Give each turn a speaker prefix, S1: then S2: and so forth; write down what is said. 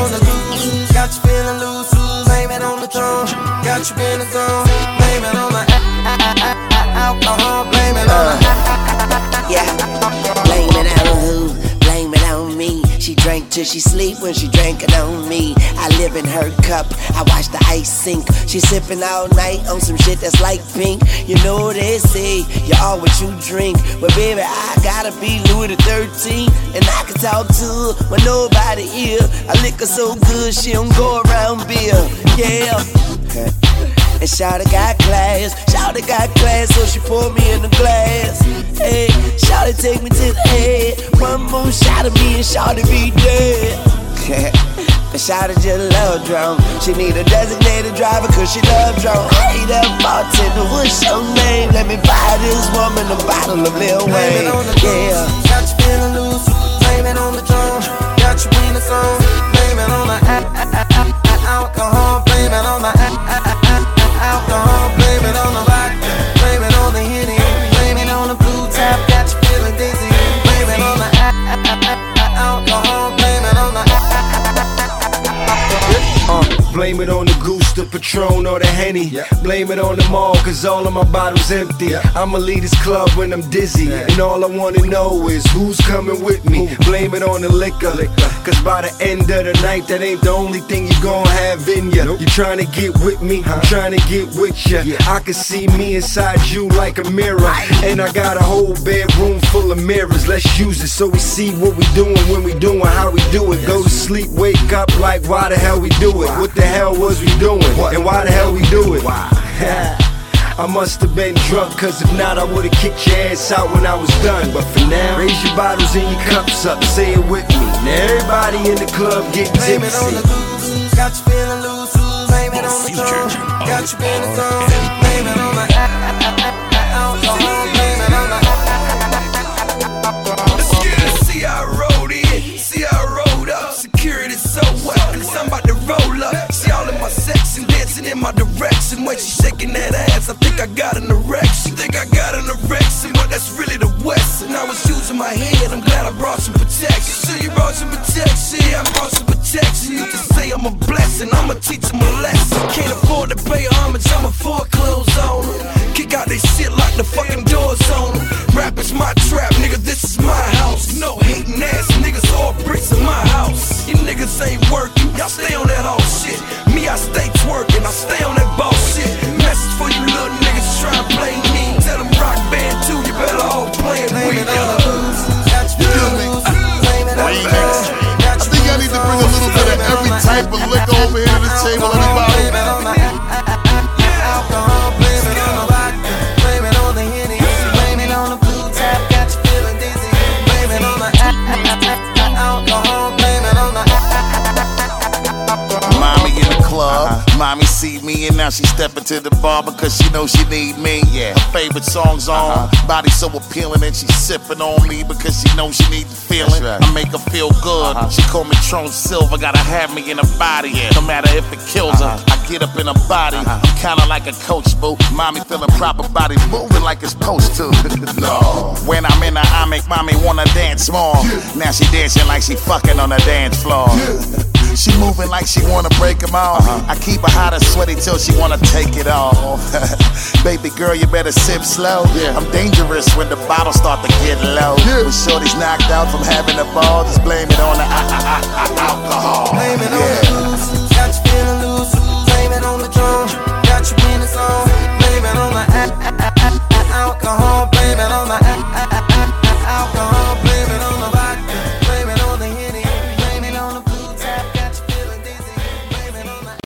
S1: on the loose, got you feeling loose. Blame it on the throne, got you in the zone. Blame it on the alcohol, blame it on the
S2: yeah. Blame it on who? Blame it on me. She drank till she sleep when she drank it on me. I live in her cup, I watch the ice sink. She sipping all night on some shit that's like pink. You know they say, you're all what you drink. But baby, I gotta be Louis the 13th. And I can talk to her when nobody here. I lick her so good, she don't go around beer. Yeah. And Shawty got class, so she poured me in the glass. Hey, Shawty take me to the head. One more shot of me and Shawty be dead. And Shawty just love drunk. She need a designated driver cause she love drunk. Hey, that bartender, what's your name? Let me buy this woman a bottle of Lil Wayne. Yeah.
S1: Got you feeling loose, blame it on the drum. Got you in the zone, blame it on the alcohol, blame it on the alcohol, blame it on the vodka, blame it on the Henny, blame it on the blue tap, got you feeling dizzy, blame it on the alcohol, blame it on the
S3: blame it on the Goose, the Patron, or the Henny. Blame it on them all, cause all of my bottles empty. I'ma leave this club when I'm dizzy, and all I wanna know is who's coming with me. Blame it on the liquor, cause by the end of the night, that ain't the only thing you gon' have in ya. You tryna get with me, I'm tryna get with ya. I can see me inside you like a mirror, and I got a whole bedroom full of mirrors. Let's use it so we see what we doing, when we doing, how we do it. Go to sleep, wake up like why the hell we do it? What the hell was we doing? And why the hell we do it? I must have been drunk, cause if not I would've kicked your ass out when I was done. But for now, raise your bottles and your cups up, say it with me. Now everybody in the club get tipsy.
S1: Blame it on the goose, got you feeling loose. Blame it on the throne, got you in the zone. Blame it on the alcohol, blame it on the
S4: see how I rode in, see how I rode up. Security so well, cause I'm about to roll up. See all in my section, dancing in my direction. When she shaking that ass, I think I got an erection. But that's really the West. And I was using my head, I'm glad I brought some protection. So you brought some protection, I brought some protection. You can say I'm a blessing, I'ma teach them a lesson. Can't afford to pay homage, I'ma foreclose on them. Kick out they shit like the fucking doors on them. Rap is my trap, nigga, this is my house. No hating ass niggas, all bricks in my house. You niggas ain't working, y'all stay on that old shit. Me, I stay twerking, I stay on that bullshit. Message for you little niggas try to play me. Tell them rock band too, you better all play it.
S1: blame it on the booze, got you feeling loose. Blame it on the throne, got you
S5: I think y'all need to bring a little bit of every type of liquor over here to the table, everybody.
S1: blame it on the alcohol, blame it on the vodka, blame it on the Henny, blame it on the blue tap, got you feeling dizzy. Blame it on the alcohol, blame it on the
S5: Mommy in the club, mommy see me and now she stepping to the bar because she knows she need me. Her favorite song's on, body so appealing and she sipping on me because she knows she need the feeling. I make her feel good. She call me Tron Silver, gotta have me in her body. No matter if it kills her, I get up in her body. I'm kinda like a coach, boo. Mommy feeling proper, body moving like it's supposed to. No. When I'm in her, I make mommy wanna dance more. Now she dancing like she fucking on the dance floor. She moving like she wanna break them off. I keep her hot and sweaty till she wanna take it off. Baby girl, you better sip slow. I'm dangerous when the bottles start to get low. When shorty's knocked out from having a ball, just blame it on the alcohol.
S1: blame it on the booze.